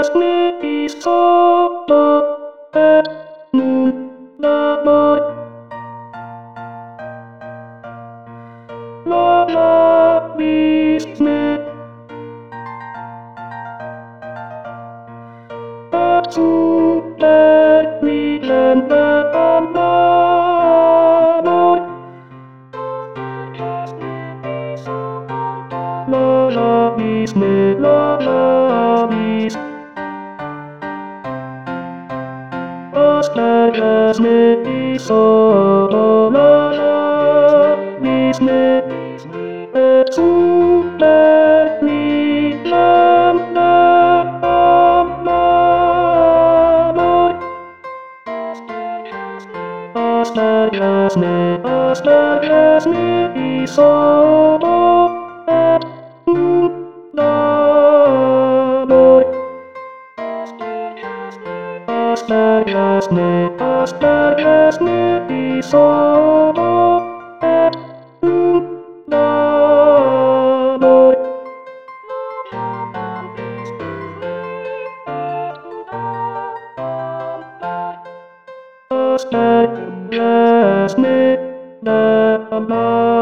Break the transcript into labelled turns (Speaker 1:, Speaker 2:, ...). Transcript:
Speaker 1: mi so do et nun la boy la la mi tu let me and the la la mis as me so la la mis tu let me lam as me so et la boy as me so et la boy as me la